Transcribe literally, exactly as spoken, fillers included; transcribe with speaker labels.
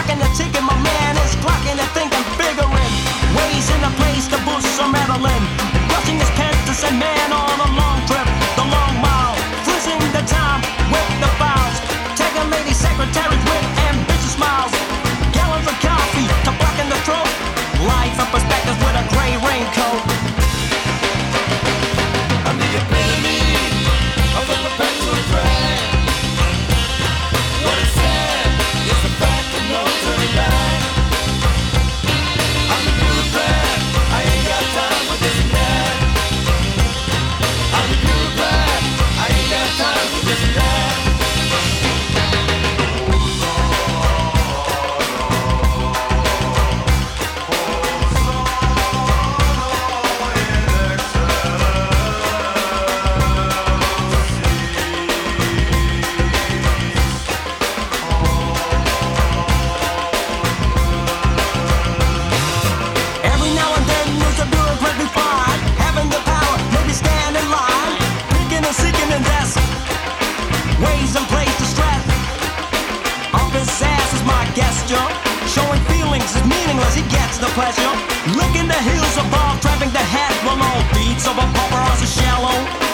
Speaker 1: Clocking the ticket, my man is clocking and thinking, figuring ways in a place to boost some adrenaline. Brushing his pants to send man on a long trip, the long mile, frizzing the time with the files, taking lady secretaries with ambitious smiles, gallons of coffee to blacken the throat, life and perspective with a gray raincoat.
Speaker 2: I'm the epitome of a perpetual drag. What is sad is the fact that no turning back. I'm the bureaucrat, I ain't got time for this and that. I'm the bureaucrat, I ain't got time for this and that.
Speaker 1: Every now and then there's a bureaucrat we find, having the power, maybe stand in line, picking and seeking and that's ways and plays to stress. Up his ass is my gesture, showing feelings is meaningless, he gets the pleasure. Licking the heels above, trapping the head below, beats of a bumper are so shallow.